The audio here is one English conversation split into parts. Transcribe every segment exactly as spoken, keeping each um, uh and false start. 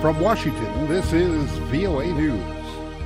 From Washington, this is V O A News.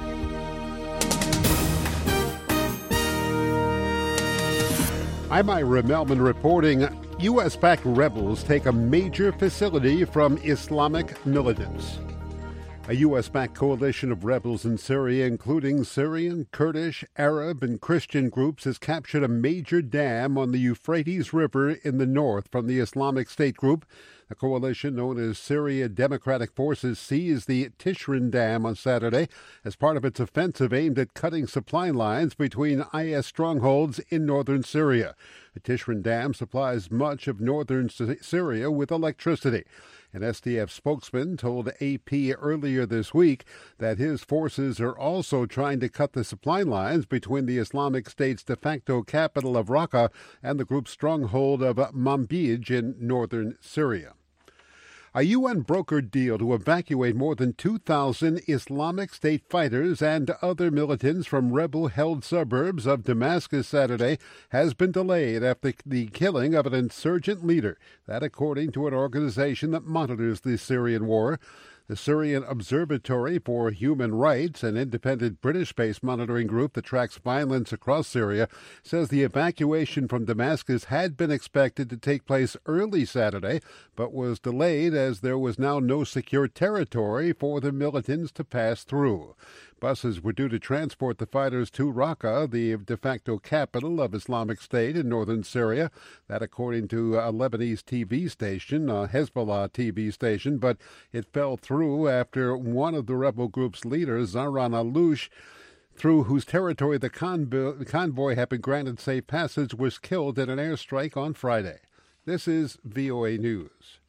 I'm Ira Melman reporting. U S-backed rebels take a major facility from Islamic militants. A U S-backed coalition of rebels in Syria, including Syrian, Kurdish, Arab, and Christian groups, has captured a major dam on the Euphrates River in the north from the Islamic State group. The coalition, known as Syria Democratic Forces, seized the Tishrin Dam on Saturday as part of its offensive aimed at cutting supply lines between I S strongholds in northern Syria. The Tishrin Dam supplies much of northern Syria with electricity. An S D F spokesman told A P earlier this week that his forces are also trying to cut the supply lines between the Islamic State's de facto capital of Raqqa and the group's stronghold of Manbij in northern Syria. A U N-brokered deal to evacuate more than two thousand Islamic State fighters and other militants from rebel-held suburbs of Damascus Saturday has been delayed after the killing of an insurgent leader. That, according to an organization that monitors the Syrian war. The Syrian Observatory for Human Rights, an independent British-based monitoring group that tracks violence across Syria, says the evacuation from Damascus had been expected to take place early Saturday, but was delayed as there was now no secure territory for the militants to pass through. Buses were due to transport the fighters to Raqqa, the de facto capital of Islamic State in northern Syria. That, according to a Lebanese T V station, a Hezbollah T V station, but it fell through after one of the rebel group's leaders, Zahran al-Lush, through whose territory the convoy, convoy had been granted safe passage, was killed in an airstrike on Friday. This is V O A News.